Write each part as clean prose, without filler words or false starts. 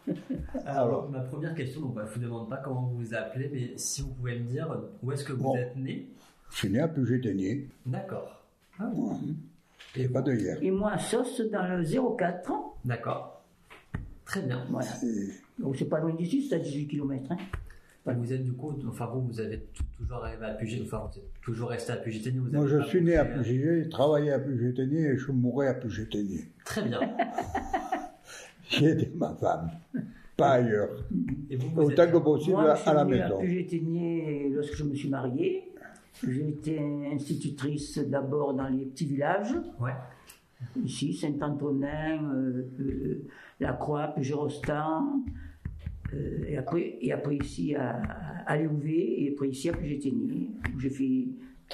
Alors, ma première question, donc, je ne vous demande pas comment vous vous appelez, mais si vous pouvez me dire où est-ce que vous êtes né? Je suis né à Puget-Théniers. D'accord. Ah, ouais. Et pas de hier. Et moi à Sauce dans le 04. D'accord. Très bien. Voilà. Donc c'est pas loin d'ici, c'est à 18 km. Hein. Vous êtes du coup, enfin vous avez toujours arrivé à Puget, enfin vous êtes toujours resté à Puget-Théniers. Moi je suis né à Puget, j'ai travaillé à Puget-Théniers et je mourrai à Puget-Théniers. Très bien. J'ai aidé ma femme, pas ailleurs. Et vous autant que possible à la maison. Je suis né à Puget-Théniers lorsque je me suis marié. J'ai été institutrice d'abord dans les petits villages. Ouais. Ici, Saint-Antonin, La Croix, Puget-Rostan. Et après ici à Léouvé et après ici à Puget-Théniers où j'ai pris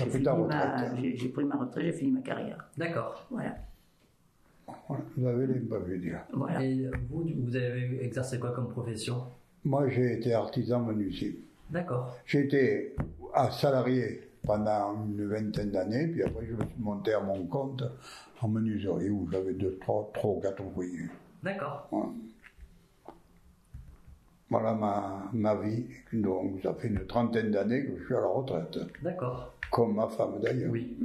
ma retraite, j'ai fini ma carrière. D'accord. Voilà. Vous avez les pas vu dire. Voilà. Et vous avez exercé quoi comme profession? Moi j'ai été artisan menuisier. D'accord. J'ai été salarié pendant une vingtaine d'années, puis après je me suis monté à mon compte en menuiserie où j'avais 3 ou 4 ouvriers. D'accord. Voilà ma vie. Donc ça fait une trentaine d'années que je suis à la retraite. D'accord. Comme ma femme d'ailleurs. Oui.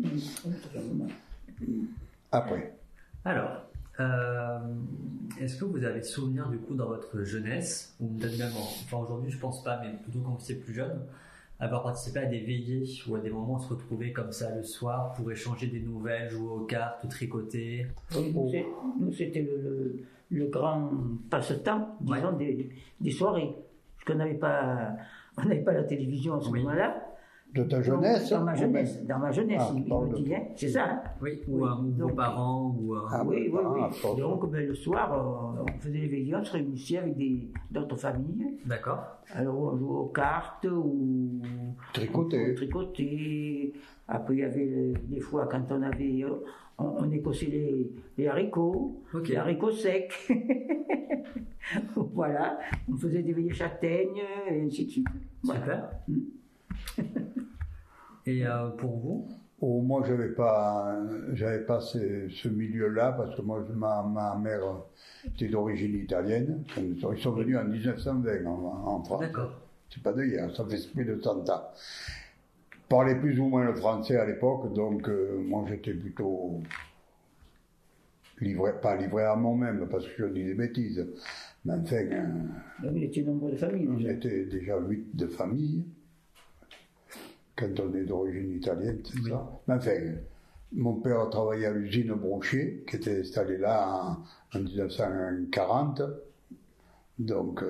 Après. Alors, est-ce que vous avez souvenir du coup dans votre jeunesse, ou peut-être même, enfin aujourd'hui je pense pas, mais plutôt quand vous étiez plus jeune, avoir participé à des veillées ou à des moments où on se retrouvait comme ça le soir pour échanger des nouvelles, jouer aux cartes, tricoter? Nous c'était le grand passe-temps, disons, des soirées. Parce qu'on n'avait pas la télévision à ce moment-là. De ta jeunesse? Dans ma jeunesse, il me dit, hein, c'est ça. Hein? Oui, ou vos parents. Oui. Donc le soir, on faisait les veillées, on se réunissait avec d'autres familles. D'accord. Alors on jouait aux cartes ou tricoter. Après il y avait des fois quand on écossait les haricots, les haricots secs. Voilà, on faisait des veillées châtaignes et ainsi de suite. Super. Voilà. Et pour vous? Moi, j'avais pas ce milieu-là parce que moi, ma mère était d'origine italienne. Ils sont venus en 1920 en France. D'accord. C'est pas d'hier, ça fait plus de 100 ans. Je parlais plus ou moins le français à l'époque, donc moi j'étais plutôt pas livré à moi-même parce que je dis des bêtises. Mais enfin. Vous étiez nombreux de familles. On était déjà 8 de famille. Quand on est d'origine italienne, c'est ça. Mais enfin, mon père a travaillé à l'usine Brochet, qui était installée là en 1940. Donc,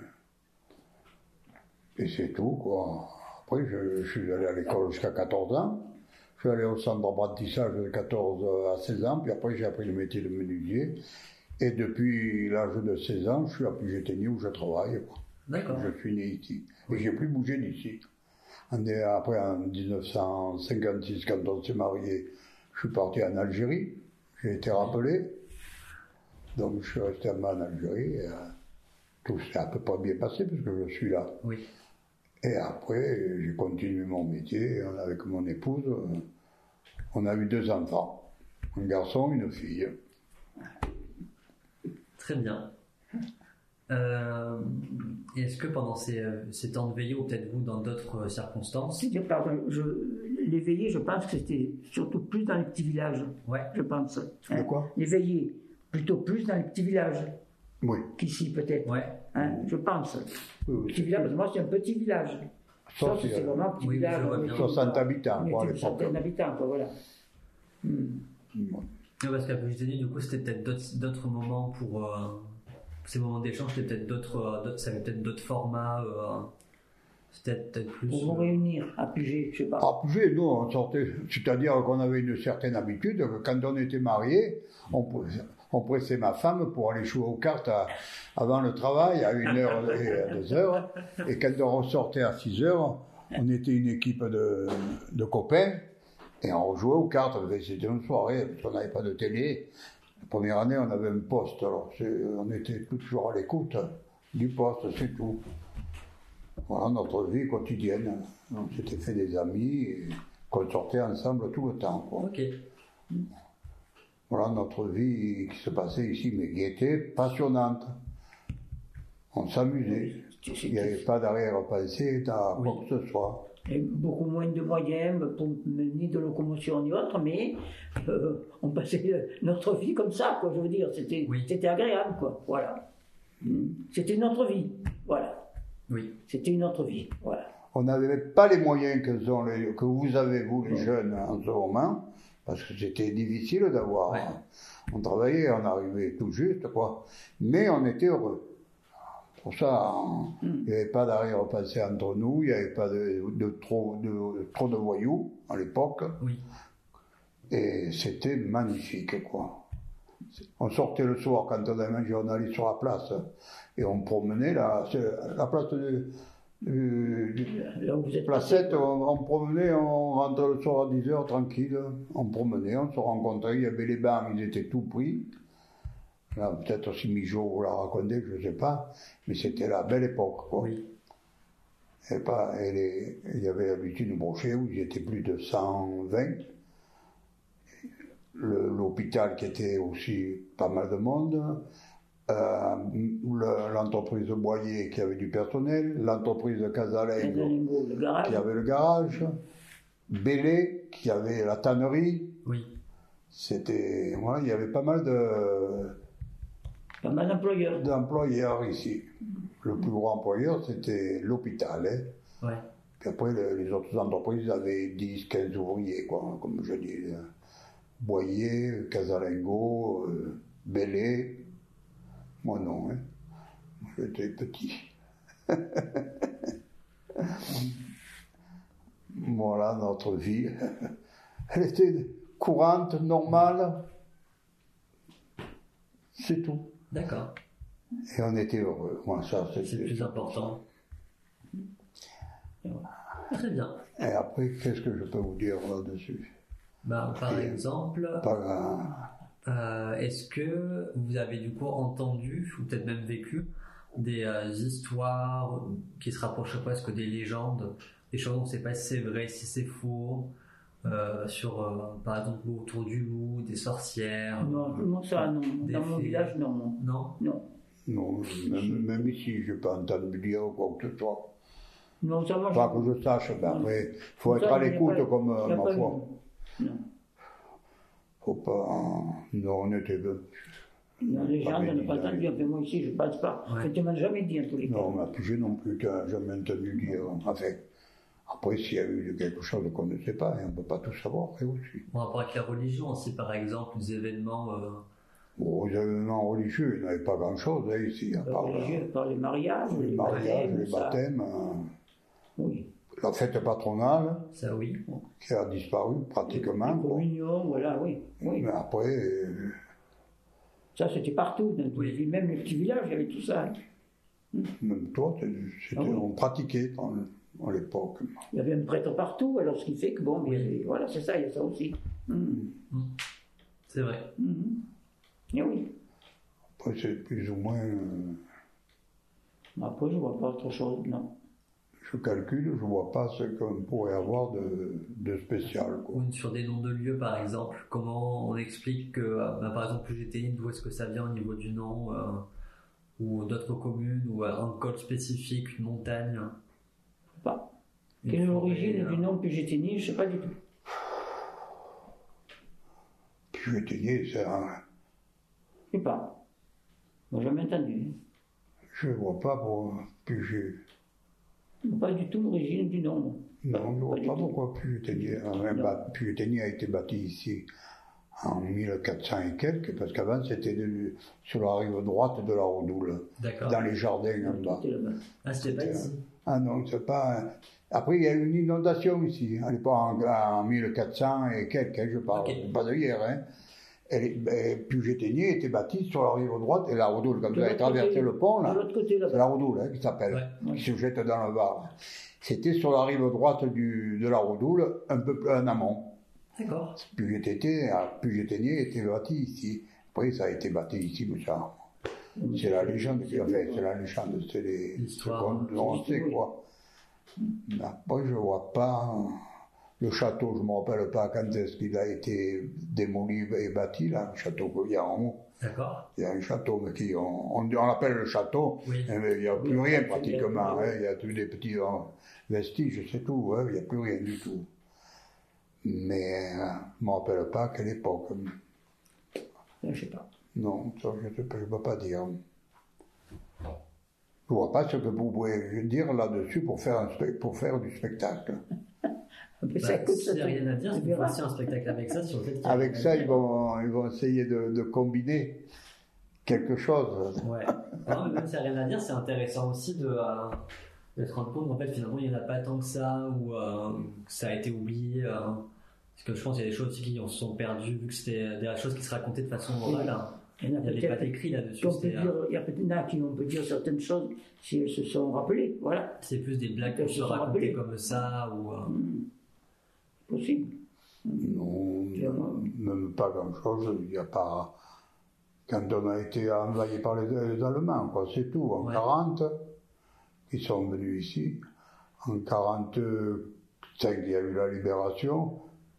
et c'est tout, quoi. Après, je suis allé à l'école jusqu'à 14 ans. Je suis allé au centre d'apprentissage de 14 à 16 ans, puis après j'ai appris le métier de menuisier. Et depuis l'âge de 16 ans, je suis à Puget-Théniers où je travaille. D'accord. Je suis né ici. Et j'ai plus bougé d'ici. Après, en 1956, quand on s'est marié, je suis parti en Algérie. J'ai été rappelé. Donc, je suis resté un an en Algérie. Et, tout s'est à peu près bien passé parce que je suis là. Oui. Et après, j'ai continué mon métier. Avec mon épouse, on a eu 2 enfants. Un garçon, une fille. Très bien. Est-ce que pendant ces temps de veillée, ou peut-être vous dans d'autres circonstances? Les veillées, je pense que c'était surtout plus dans les petits villages. Ouais. Je pense. De quoi? Les veillées, plutôt plus dans les petits villages. Oui. Qu'ici peut-être. Ouais. Hein, je pense. Oui. Petit village, parce que moi c'est un petit village. Ça, c'est vraiment un petit village. 60 habitants, quoi, à l'époque. 60 habitants, quoi, voilà. Parce qu'à Puget-Théniers, du coup, c'était peut-être d'autres moments pour ces moments d'échange, c'était peut-être ça avait peut-être d'autres formats. C'était peut-être plus. Pour vous réunir à Puget, je sais pas. À Puget, nous, on sortait. C'est-à-dire qu'on avait une certaine habitude, que quand on était mariés, on pressait ma femme pour aller jouer aux cartes avant le travail, à 1h et à 2h. Et quand on ressortait à 6h, on était une équipe de copains. Et on jouait aux cartes, c'était une soirée, parce qu'on n'avait pas de télé. La première année, on avait un poste, alors on était toujours à l'écoute du poste, c'est tout. Voilà notre vie quotidienne. On s'était fait des amis, et qu'on sortait ensemble tout le temps, quoi. Ok. Voilà notre vie qui se passait ici, mais qui était passionnante. On s'amusait. Il n'y avait pas d'arrière-pensée à quoi que ce soit. Et beaucoup moins de moyens, ni de locomotion ni autre, mais on passait notre vie comme ça, quoi, je veux dire. C'était agréable, quoi. Voilà. C'était notre vie. Voilà. Oui. C'était une autre vie. Voilà. On n'avait pas les moyens que vous avez, vous, les jeunes, en ce moment, parce que c'était difficile d'avoir. Ouais. On travaillait, on arrivait tout juste, quoi. Mais on était heureux. Pour ça, il n'y avait pas d'arrière-pensée entre nous, il n'y avait pas trop de voyous à l'époque. Oui. Et c'était magnifique, quoi. On sortait le soir quand on avait mangé, on allait sur la place et on promenait la place Là où vous êtes Placette, on promenait, on rentrait le soir à 10h tranquille, on promenait, on se rencontrait, il y avait les bancs, ils étaient tout pris. Là, peut-être si Mijo vous l'a raconté, je ne sais pas, mais c'était la belle époque, quoi. Oui. Il y avait l'habitude de Brochet où ils étaient plus de 120. L'hôpital qui était aussi pas mal de monde. L'entreprise de Boyer qui avait du personnel, l'entreprise de Casalengo qui avait le garage, Bellé qui avait la tannerie. Oui. Voilà, il y avait pas mal d'employeurs ici. Le plus gros employeur, c'était l'hôpital. Hein. Ouais. Puis après, les autres entreprises avaient 10, 15 ouvriers, quoi, comme je dis. Boyer, Casalengo, Bellé. Moi non, hein. J'étais petit. Voilà notre vie. Elle était courante, normale. C'est tout. D'accord. Et on était heureux. Moi, ça, c'est le plus important. Très bien. Et après, qu'est-ce que je peux vous dire là-dessus? Par exemple, est-ce que vous avez du coup entendu, ou peut-être même vécu, des histoires qui se rapprochent presque des légendes, des choses on ne sait pas si c'est vrai, si c'est faux, sur par exemple autour du loup, des sorcières? Non, ça non. Dans mon village, non. Non, même ici, je n'ai pas entendu dire quoi que ce soit. Non, ça marche pas que je sache, mais après, il faut être à l'écoute comme ma foi. Non. Faut pas. Non, on était. Non, les gens n'ont pas entendu. Enfin, moi ici, je ne passe pas. Ouais. Je ne m'en jamais dit en tous les cas. Non, mais puis non plus, tu n'as jamais entendu dire. Enfin, après, s'il y a eu quelque chose qu'on ne sait pas, on ne peut pas tout savoir, et aussi. En rapport avec la religion aussi, par exemple, des événements. Bon, les événements religieux, il n'y avait pas grand-chose ici, à part. Par les mariages, les baptêmes. Oui. La fête patronale, ça oui, qui a disparu pratiquement. La communion, voilà, oui. Mais après. Ça, c'était partout, même les petits villages, il y avait tout ça. Même toi, on pratiquait à l'époque. Il y avait un prêtre partout, alors ce qui fait que, bon, voilà, c'est ça, il y a ça aussi. C'est vrai. Et oui. Après, c'est plus ou moins. Après, je ne vois pas autre chose, non. Je calcule, je ne vois pas ce qu'on pourrait avoir de spécial. Quoi. Ou sur des noms de lieux, par exemple. Comment on explique que, par exemple, Puget-Thénines, d'où est-ce que ça vient au niveau du nom, ou d'autres communes, ou un col spécifique, une montagne? Pas. Quelle est l'origine du nom Puget-Thénines? Je ne sais pas du tout. Puget-Thénines, c'est un... Je ne sais pas. Je n'ai jamais entendu. Je ne vois pas pour Puget. Pas du tout l'origine du nom. Non, je ne vois pas pourquoi Puget-Thénines a été bâti ici en 1400 et quelques, parce qu'avant c'était sur la rive droite de la Redoule, dans les jardins en bas. Ah, c'était pas ici? Ah non, c'est pas... Après, il y a eu une inondation ici, à l'époque en 1400 et quelques, je parle, pas de hier, hein. Puget-Théniers était bâti sur la rive droite, et la Redoule, quand vous avez traversé le pont, là, c'est la Redoule qui s'appelle, qui se jette dans le Var. C'était sur la rive droite de la Redoule, un peu plus en amont. D'accord. Puget-Théniers était bâti ici. Après, ça a été bâti ici, mais ça, c'est la légende, c'est la légende, c'est l'histoire, on sait quoi. Mais après, je ne vois pas... Le château, je ne me rappelle pas quand est-ce qu'il a été démoli et bâti, là, le château qu'il y a en haut. D'accord. Il y a un château, mais on l'appelle le château, Oui. mais il n'y a plus rien pratiquement. Il y a tous des petits vestiges, c'est tout. Il n'y a plus rien du tout. Mais je ne me rappelle pas à quelle époque. Je ne sais pas. Non, ça, je ne peux pas dire. Je ne vois pas ce que vous pouvez dire là-dessus pour faire du spectacle. S'il n'y a rien à dire, c'est aussi un spectacle avec ça. Sur le fait avec ça, ils vont essayer de combiner quelque chose. Ouais. Non, mais même s'il n'y a rien à dire, c'est intéressant aussi de se rendre compte qu'en fait, finalement, il n'y en a pas tant que ça, ou que ça a été oublié. Parce que je pense qu'il y a des choses aussi qui en se sont perdues, vu que c'était des choses qui se racontaient de façon orale. Il n'y avait pas d'écrit là-dessus. Il y a peut-être qui on peut dire certaines choses si elles se sont rappelées. Voilà. C'est plus des blagues qui se racontaient comme ça, ou. Possible. Non, même pas grand-chose. Il n'y a pas. Quand on a été envahi par les Allemands, quoi, c'est tout. En 40, ils sont venus ici. En 45, il y a eu la libération.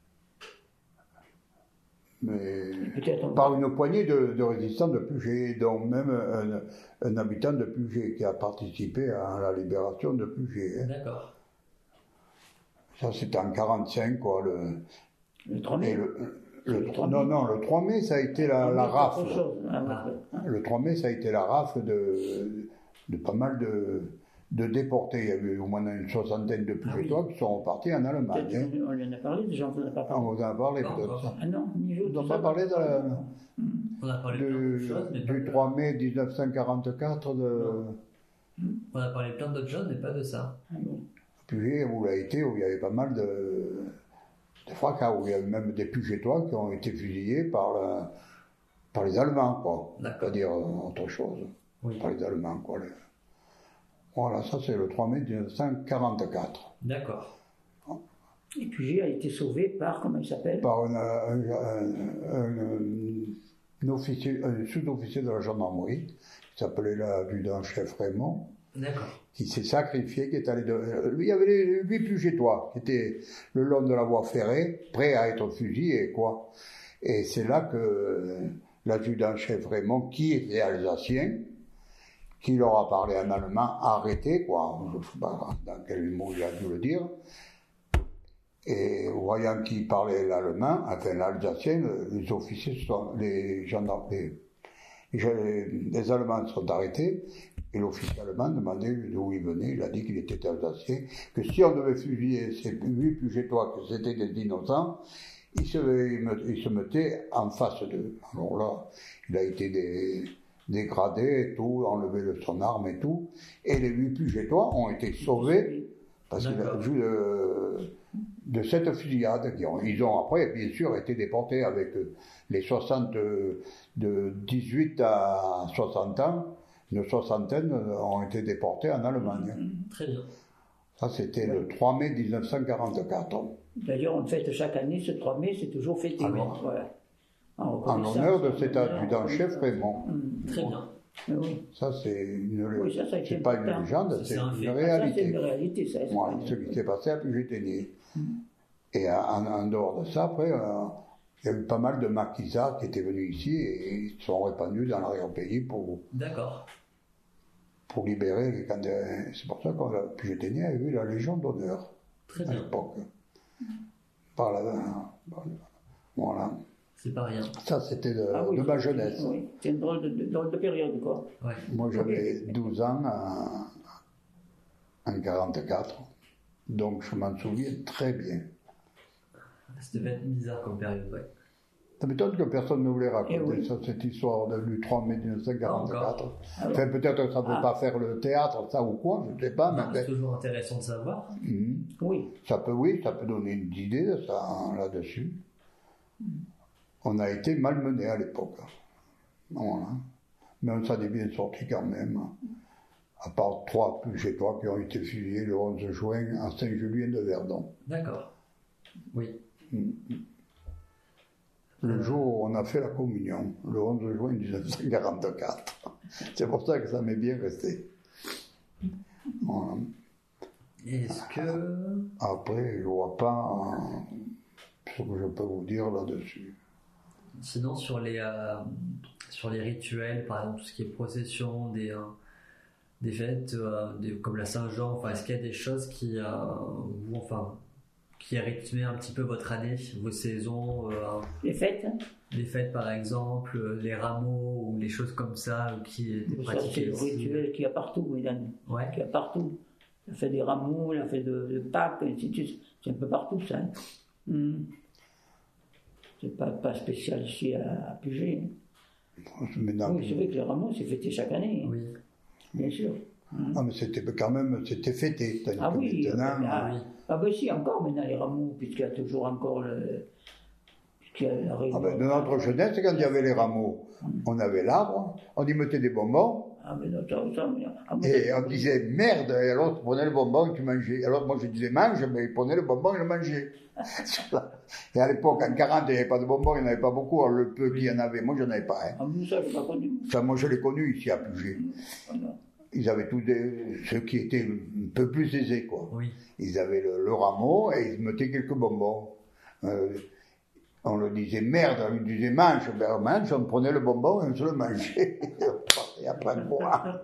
Mais par une poignée de résistants de Puget, dont même un habitant de Puget qui a participé à la libération de Puget. D'accord. Ça, c'était en 45, quoi. Le 3 mai. Le 3 mai, ça a été la rafle. Le 3 mai, ça a été la rafle de pas mal de déportés. Il y avait au moins une soixantaine de Pugestois qui sont repartis en Allemagne. On en a parlé déjà, on n'en a pas parlé. On vous en a parlé peut-être. Ah non, on n'a pas parlé on a parlé du 3 mai 1944. On a parlé plein d'autres choses, mais pas de ça. Ah bon. Puget, où il y avait pas mal de fracas, où il y avait même des Pugetois qui ont été fusillés par les Allemands, quoi. Pas dire autre chose. Oui. Par les Allemands, quoi. Voilà, ça c'est le 3 mai 1944. D'accord. Et Puget a été sauvé par, comment il s'appelle ? Par un sous-officier de la gendarmerie, qui s'appelait l'adjudant-chef Raymond. D'accord. Qui s'est sacrifié, qui est allé lui, il y avait les 8 Pugetois qui étaient le long de la voie ferrée, prêts à être fusillés, quoi. Et c'est là que l'adjudant-chef Raymond, qui était alsacien, qui leur a parlé en allemand, a arrêté, quoi. Je ne sais pas dans quel mot il a dû le dire. Et voyant qu'il parlait l'allemand, enfin l'alsacien, les officiers, les gendarmes, les Allemands sont arrêtés. Et l'officier allemand demandait d'où il venait. Il a dit qu'il était alsacien, que si on devait fusiller ces 8 Pugetois, que c'était des innocents, il se mettait en face d'eux. Alors là, il a été dégradé et tout, enlevé son arme et tout. Et les 8 Pugetois ont été sauvés parce qu'il a vu de cette fusillade. Ils ont après, bien sûr, été déportés avec les 60 de 18 à 60 ans. Une soixantaine ont été déportés en Allemagne. Très bien. Ça, c'était le 3 mai 1944. D'ailleurs, on fête chaque année, ce 3 mai, c'est toujours fêté. Voilà. En l'honneur de cet adjudant-chef Raymond. Très bien. Oui. Ça, c'est pas une légende, c'est une réalité. Ça, c'est une réalité, ça. Voilà, ce qui s'est passé à Puget-Théniers. Et en dehors de ça, après, il y a eu pas mal de maquisards qui étaient venus ici et ils sont répandus dans l'arrière-pays pour libérer les candidats. C'est pour ça qu'on a Puget-Théniers a eu la Légion d'honneur à l'époque. Voilà. C'est pas rien. Ça, c'était de ma jeunesse. Oui. C'est une drôle de période, quoi. Ouais. Moi, j'avais 12 ans en 44, donc je m'en souviens très bien. Ça devait être bizarre comme période, ouais. Ça m'étonne que personne ne voulait raconter cette histoire du 3 mai 1944. Enfin, peut-être que ça ne peut pas faire le théâtre, ça ou quoi, je ne sais pas. Non, c'est toujours intéressant de savoir. Oui. Ça peut donner une idée de ça, là-dessus. On a été malmenés à l'époque. Voilà. Mais on s'en est bien sorti quand même. À part 3 Pugetois qui ont été fusillés le 11 juin à Saint-Julien-de-Verdon. D'accord. Oui. Le jour où on a fait la communion, le 11 juin 1944. C'est pour ça que ça m'est bien resté. Voilà. Est-ce que... Après, je ne vois pas ce que je peux vous dire là-dessus. Sinon, sur les sur les rituels, par exemple tout ce qui est procession, des fêtes comme la Saint-Jean, enfin, est-ce qu'il y a des choses qui rythmaient un petit peu votre année, vos saisons Les fêtes, hein. Les fêtes par exemple, les rameaux ou les choses comme ça qui étaient Ça, c'est pratiquées le ici. rituel qu'il y a partout, Hélène. Ouais. Qu'il y a partout. La fête des rameaux, la fête de Pâques, et ainsi de suite. C'est un peu partout, ça. Hein. C'est pas spécial ici à Puget. Maintenant, Oui, c'est vrai que les rameaux, c'est fêté chaque année. Hein. Oui. Bien sûr. Ah, mais c'était quand même, c'était fêté. Ah oui, maintenant, ah ben si, encore maintenant les rameaux, puisqu'il y a toujours encore puisqu'il y a la réunion. de notre jeunesse, quand il y avait les rameaux, on avait l'arbre, on y mettait des bonbons, Ah mais non, et on disait merde, et l'autre prenait le bonbon et tu mangeais. Alors moi je disais mange, mais il prenait le bonbon et le mangeait. Et à l'époque, en 40, il n'y avait pas de bonbons, il n'y en avait pas beaucoup, alors le peu qu'il y en avait, moi je n'en avais pas. Hein. Ah mais ça, je n'ai pas connu. Ça, moi je l'ai connu ici à Puget. Ils avaient tous ceux qui étaient un peu plus aisés, quoi. Oui. Ils avaient le rameau et ils mettaient quelques bonbons. On le disait merde, on lui disait mange, ben on mange, on prenait le bonbon et on se le mangeait. Et après quoi.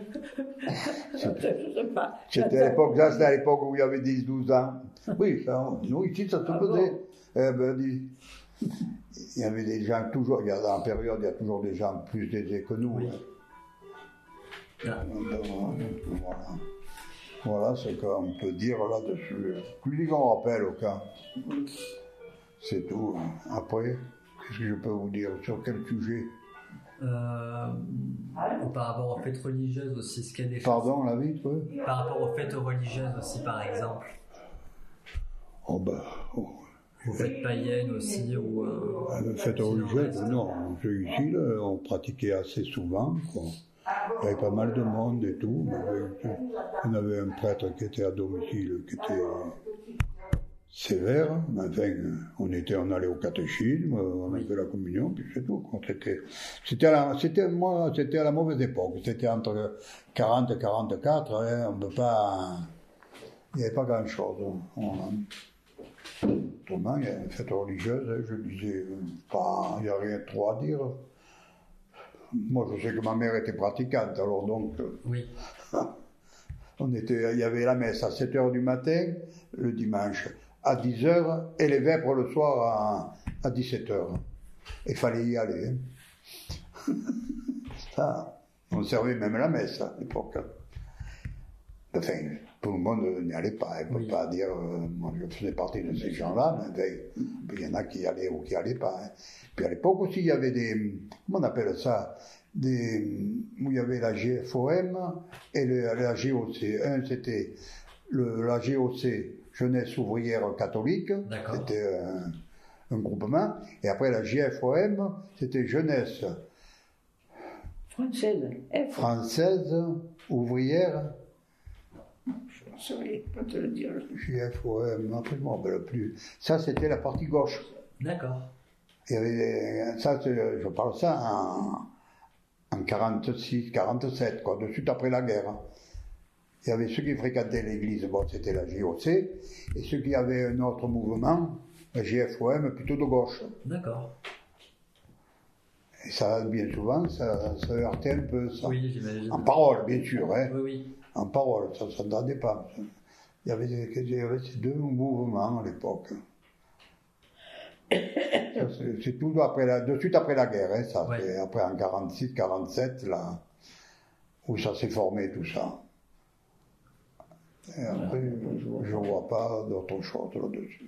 C'était à l'époque, ça c'était à l'époque où il y avait 10-12 ans. Oui, ça, nous ici ça se faisait. Bon il y avait des gens toujours, il y a dans la période, il y a toujours des gens plus aisés que nous. Oui. Hein. Ah. Voilà ce qu'on peut dire là-dessus. Plus qu'on rappelle au cas. C'est tout. Après, qu'est-ce que je peux vous dire? Sur quel sujet? Par rapport aux fêtes religieuses aussi, est-ce qu'il y a des choses... Pardon, la vitre? Par rapport aux fêtes religieuses aussi, par exemple. Oh ben... Oh. Aux fêtes païennes aussi, ou... Les fêtes religieuses, non. Ici, là, on pratiquait assez souvent, quoi. Il y avait pas mal de monde et tout. On avait un prêtre qui était à domicile, qui était sévère. Enfin, on allait au catéchisme, on avait la communion, puis c'est tout. C'était à la mauvaise époque. C'était entre 40 et 44. Hein, on peut pas. Il n'y avait pas grand-chose. Autrement, il y a une fête religieuse, je disais, il n'y a rien de trop à dire. Moi, je sais que ma mère était pratiquante, alors donc, oui. Il y avait la messe à 7h du matin, le dimanche, à 10h, et les vêpres le soir à 17h. Il fallait y aller. Hein. Ça, on servait même la messe à l'époque. Enfin, tout le monde n'y allait pas. On ne peut pas dire, moi je faisais partie de ces gens-là, mais il y en a qui y allaient ou qui n'y allaient pas. Hein. Puis à l'époque aussi, il y avait comment on appelle ça, où il y avait la GFOM et la GOC. Un, c'était la GOC, Jeunesse Ouvrière Catholique, c'était un groupement, et après la GFOM, c'était Jeunesse Française Ouvrière. Je ne saurais pas te le dire. GFOM, après je ne me rappelle plus. Ça, c'était la partie gauche. D'accord. Il y avait, ça, je parle ça en 46, 47, quoi, de suite après la guerre. Il y avait ceux qui fréquentaient l'église, bon, c'était la GOC, et ceux qui avaient un autre mouvement, la GFOM, plutôt de gauche. D'accord. Et ça, bien souvent, ça heurtait un peu, ça. Oui, j'imagine. En parole, bien sûr, hein. Oui, oui. En parole, ça ne donnait pas. Il y avait ces deux mouvements à l'époque. C'est tout de suite après la guerre, hein, ça. Ouais. C'est après en 46, 47, là, où ça s'est formé tout ça. Et après, je ne vois pas d'autre chose là-dessus.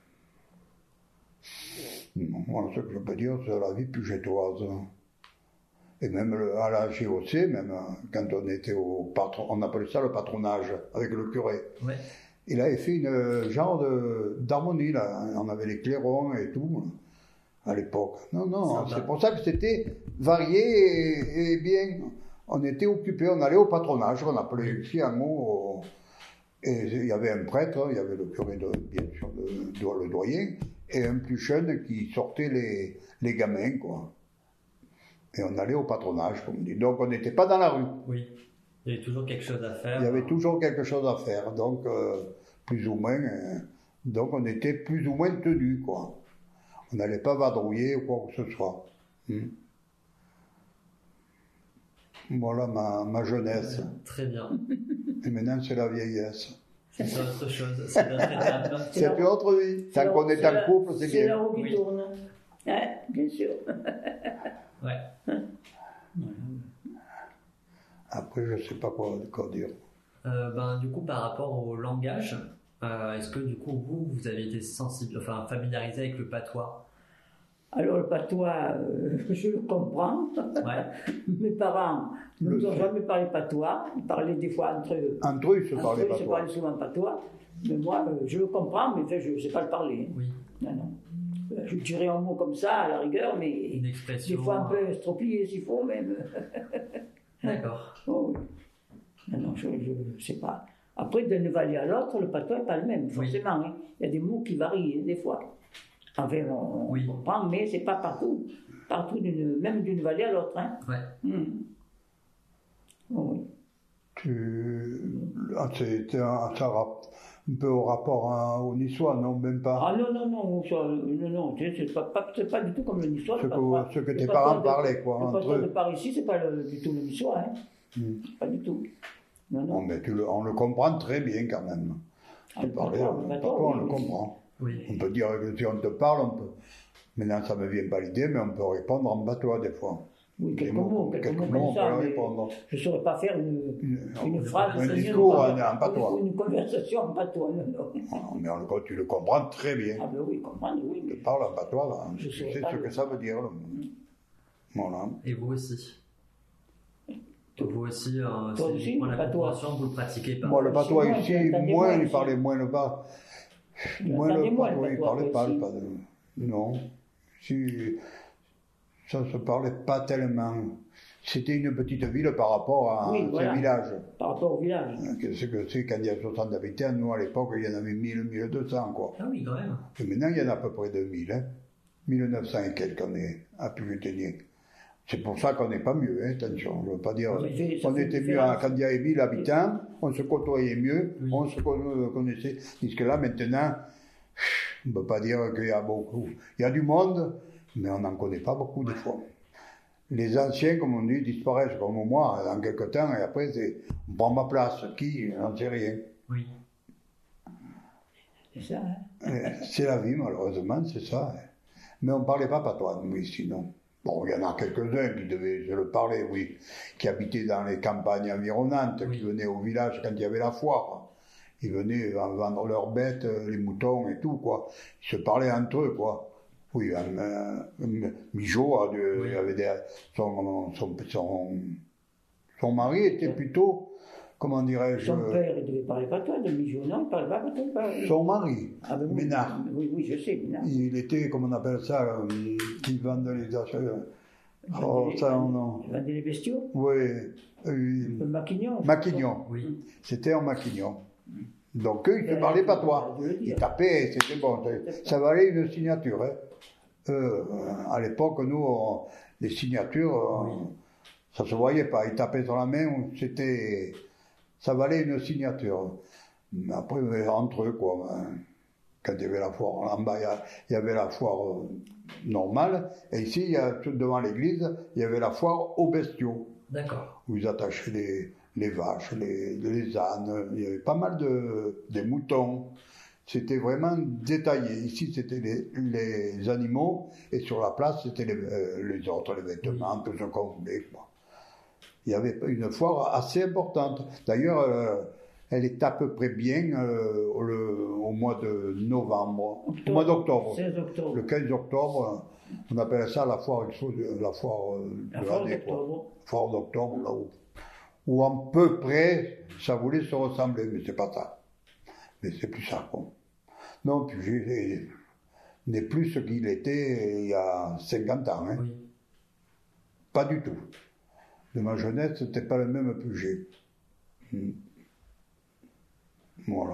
Moi, ce que je peux dire, c'est la vie pugétoise. Et même à la GOC, même quand on était au patron, on appelait ça le patronage, avec le curé. Ouais. Il avait fait une genre d'harmonie, là. On avait les clairons et tout, à l'époque. Non, c'est pour ça que c'était varié et bien. On était occupés, on allait au patronage, on appelait ici un mot. Et il y avait un prêtre, il y avait le curé, bien sûr, le doyen, et un plus jeune qui sortait les gamins, quoi. Et on allait au patronage, comme on dit. Donc on n'était pas dans la rue. Oui, il y avait toujours quelque chose à faire. Il y avait toujours quelque chose à faire, donc plus ou moins. Donc on était plus ou moins tenus, quoi. On n'allait pas vadrouiller ou quoi que ce soit. Voilà ma jeunesse. Très bien. Et maintenant, c'est la vieillesse. C'est autre chose. C'est notre étape. C'est plus autre vie. Tant qu'on est en couple, c'est C'est bien. la roue qui Oui. tourne. Hein, bien sûr. Ouais. Après, je ne sais pas quoi dire. Du coup, par rapport au langage, est-ce que du coup, vous avez été familiarisé avec le patois? Alors le patois, je le comprends. Ouais. Mes parents ne nous ont jamais parlé patois. Ils parlaient des fois entre eux. Entre eux, ils se Entre parlaient eux, pas ils se toi. parlaient souvent patois. Mais moi, je le comprends, mais enfin, je ne sais pas le parler. Oui. Non. Je dirais un mot comme ça, à la rigueur, mais Une expression. des fois un peu estropié s'il faut, même. D'accord. Oh, oui. Non, je ne sais pas. Après, d'une vallée à l'autre, le patois n'est pas le même, forcément. Hein. Il y a des mots qui varient, hein, des fois. Enfin, on comprend, mais ce n'est pas partout. Même d'une vallée à l'autre. Hein. Ouais. Oh, oui. C'était un peu au rapport au niçois, non? Même pas. Ah non, c'est pas du tout comme le niçois. Ce que tes parents parlaient, quoi. Le Entre patois de eux. par ici, c'est pas du tout le niçois. Hein. Pas du tout. Non. Bon, mais on le comprend très bien quand même. Ah, Tu parlais, on le comprend. Oui. On peut dire que si on te parle, on peut. Maintenant, ça ne me vient pas l'idée, mais on peut répondre en patois des fois. Oui, quelques Des mots on comme ça, peut mais répondre. je ne saurais pas faire une phrase, un c'est discours mieux, en patois. une conversation en patois, non. Mais tu le comprends très bien. Ah ben oui, comprendre, oui. Tu parles en patois, là. Je Tu sais sais pas. ce que ça veut dire. Là. Voilà. Et vous aussi? Vous aussi, Toi c'est aussi, uniquement le la patois. compréhension, vous ne le pratiquez pas? Moi, le patois Moi, ici, j'entendais moins, moins il ici. parlait moins le pas. Moins le J'entendais moins le patois, il patois, parlait pas. ici. Non. Si, ça se parlait pas tellement. C'était une petite ville par rapport à Oui, ces voilà. villages. Par rapport au village. Qu'est-ce que c'est quand il y a 60 habitants? Nous, à l'époque, il y en avait 1000, 1200, quoi. Ah oui, quand même. Et maintenant, il y en a à peu près 2000, hein. 1900 et quelques, on est à Pugetenier. C'est pour ça qu'on n'est pas mieux, hein, attention. Je ne veux pas dire. Mais ça On fait était mieux différence. quand il y avait 1000 habitants, on se côtoyait mieux, Oui. on se connaissait. Puisque là, maintenant, on ne peut pas dire qu'il y a beaucoup. Il y a du monde, mais on n'en connaît pas beaucoup des fois. Les anciens, comme on dit, disparaissent comme moi dans quelques temps, et après, on prend ma place. Qui? J'en sais rien. Oui. C'est ça, hein. C'est la vie, malheureusement, c'est ça. Mais on ne parlait pas patois, nous, ici, non. Bon, il y en a quelques-uns qui devaient se le parler, oui, qui habitaient dans les campagnes environnantes, Oui. qui venaient au village quand il y avait la foire. Ils venaient vendre leurs bêtes, les moutons et tout, quoi. Ils se parlaient entre eux, quoi. Oui, Mijo, il avait son mari était plutôt, comment dirais-je, Son père, il devait parler patois de Mijo, non? Il parlait pas patois, il parlait. son mari, Ah ben oui. Ménard. Oui, je sais, Ménard. Il était, comment on appelle ça, qui vendait les achats. Oh, ça, non. Il vendait les bestiaux. Oui, Le maquignon. Maquignon. Oui. C'était en Maquignon. Donc eux, ils ne parlaient pas toi. Ils tapaient, c'était bon. Ça valait une signature. Hein. À l'époque, nous, les signatures, ça se voyait pas. Ils tapaient sur la main, ça valait une signature. Mais après, entre eux, quoi. Quand il y avait la foire, en bas, il y avait la foire normale. Et ici, devant l'église, il y avait la foire aux bestiaux. D'accord. Où ils attachaient les vaches, les ânes, il y avait pas mal des moutons. C'était vraiment détaillé. Ici, c'était les animaux, et sur la place, c'était les autres, les vêtements, tout ce qu'on voulait. Il y avait une foire assez importante. D'ailleurs, elle est à peu près bien au mois de novembre, au mois d'octobre. 16 octobre. Le 15 octobre, on appelle ça la foire de l'année. d'octobre. Foire d'octobre, là où à peu près ça voulait se ressembler, mais c'est pas ça. Mais c'est plus ça, quoi. Non, Puget n'est plus ce qu'il était il y a 50 ans. Hein. Oui. Pas du tout. De ma jeunesse, c'était pas le même Puget. Voilà,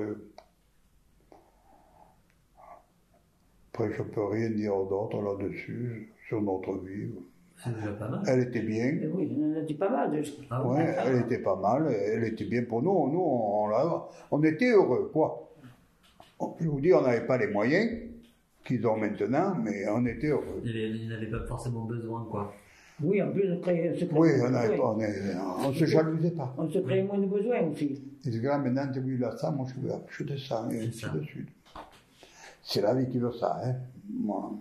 après je peux rien dire d'autre là-dessus, sur notre vie. C'est déjà pas mal. Elle était bien. Mais oui, on en a dit pas mal. Ah Ouais, elle était pas mal, elle était bien pour nous. Nous, on était heureux, quoi. Je vous dis, on n'avait pas les moyens qu'ils ont maintenant, mais on était heureux. Il n'avait pas forcément besoin, quoi. Oui, en plus, on se créait Oui, moins de on ne se jalousait pas. On se créait moins de besoins aussi. Il dit, maintenant, tu as ça, moi je veux acheter ça, et ainsi de suite. C'est la vie qui veut ça, hein. Moi.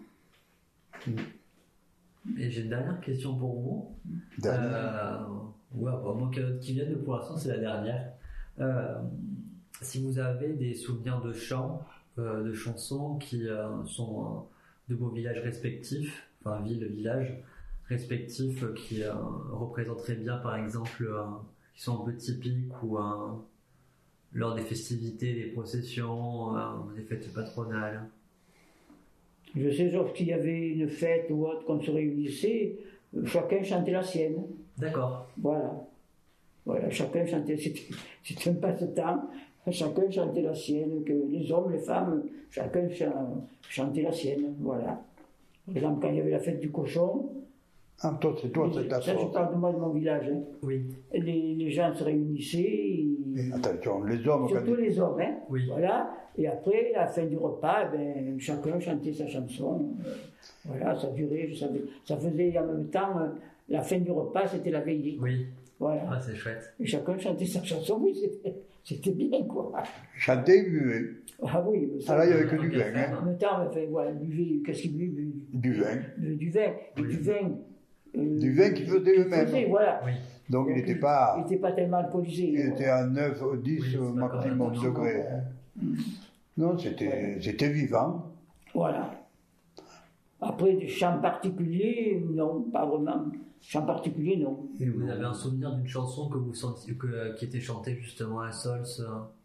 Et j'ai une dernière question pour vous. Ouais, moi qui vient de pour l'instant, c'est la dernière. Si vous avez des souvenirs de chants, de chansons qui sont de vos villages respectifs, enfin villes, villages respectifs qui représenteraient bien, par exemple, qui sont un peu typiques ou lors des festivités, des processions, des fêtes patronales. Je sais, sauf qu'il y avait une fête ou autre qu'on se réunissait, chacun chantait la sienne. D'accord. Voilà, chacun chantait, c'était un passe-temps, chacun chantait la sienne, que les hommes, les femmes, chacun chantait la sienne, voilà. Par exemple, quand il y avait la fête du cochon, c'est ta ça, je parle de moi, de mon village, hein. Oui. Les gens se réunissaient. Attention, les hommes... Surtout les hommes, hein. Oui. Voilà. Et après, à la fin du repas, chacun chantait sa chanson. Voilà, ça durait, ça faisait en même temps, la fin du repas, c'était la veillée. Oui. Voilà. Ah, c'est chouette. Et chacun chantait sa chanson, oui, c'était bien, quoi. Chanter, buver. Ah oui. Ah là, il n'y avait que du vin, hein. En même temps, voilà, buvait, qu'est-ce qu'il buvait? Du vin. Du vin. Et Oui. du vin. Du vin qu'ils faisaient eux-mêmes. Voilà. Oui. Donc il n'était pas... Il n'était pas tellement alcoolisé. Il était à 9 ou 10 Oui, au c'est maximum d'accord. degrés. Hein. Non, c'était vivant. Voilà. Après, des chants particuliers, non, pas vraiment. Chants particuliers, non. Et vous avez un souvenir d'une chanson que vous sentiez, qui était chantée justement à Sols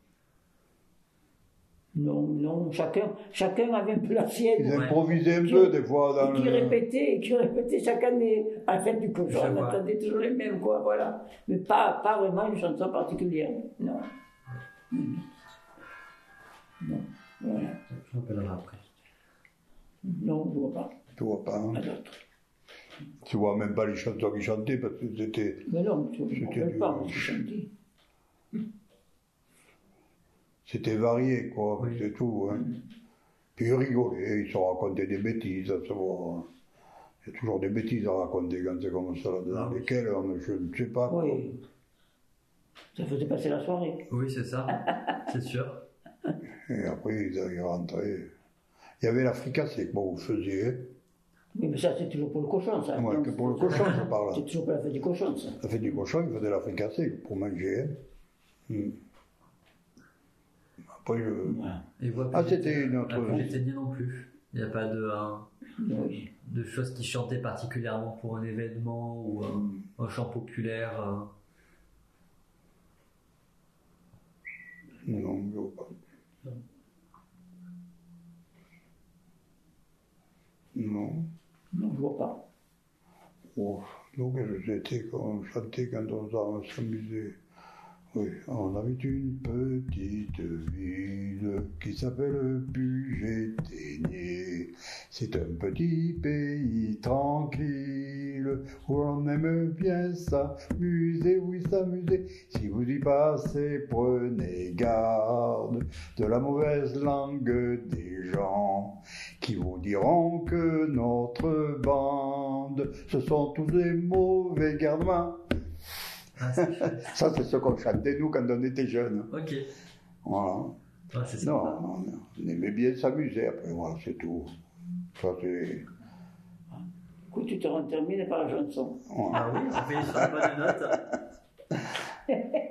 Non, chacun avait un peu la sienne. Ils improvisaient un peu des fois dans qui répétaient chaque année à la fête du cochon. Je On vois. entendait toujours les mêmes, quoi, voilà. Mais pas vraiment une chanson particulière, non. Non, voilà. Je m'appellerai après. Non, je vois pas. Tu vois pas, hein. Pas d'autres. Tu vois même pas les chanteurs qui chantaient parce que c'était... Mais non, je ne me C'était rappelle pas, du- moi, ce que je chantais. C'était varié, quoi, Oui. c'est tout. Hein. Puis ils rigolaient, ils se racontaient des bêtises, à savoir. Il y a toujours des bêtises à raconter quand c'est comme ça, dans lesquelles je ne sais pas. Quoi. Oui. Ça faisait passer la soirée. Oui, c'est ça, c'est sûr. Et après, ils rentraient. Il y avait la fricassée que vous faisiez. Hein. Oui, mais ça, c'est toujours pour le cochon, ça. Ouais, que pour le cochon, je parle. C'est toujours pour la fête du cochon, ça. La fête du cochon, ils faisaient la fricassée pour manger. Hein. Après, Et vous, c'était une autre... Vous n'éteignez non plus. Il n'y a pas Oui. de choses qui chantaient particulièrement pour un événement ou un chant populaire. Non, je vois pas. Non. Non, je vois pas. Oh, donc c'était quand on chantait, quand on s'amusait. Oui, on avait une petite ville qui s'appelle Puget-Ténier. C'est un petit pays tranquille où on aime bien s'amuser, oui s'amuser. Si vous y passez, prenez garde de la mauvaise langue des gens qui vous diront que notre bande, ce sont tous des mauvais gardes-mains. Ah, c'est chouette. Ça, c'est ce qu'on chantait, nous, quand on était jeunes. Ok. Voilà. Ah, c'est Non, sympa. on aimait bien s'amuser, après, voilà, c'est tout. Ça, c'est... Écoute, tu te termines par la chanson. Voilà. Ah oui, on fait sur la bonne note.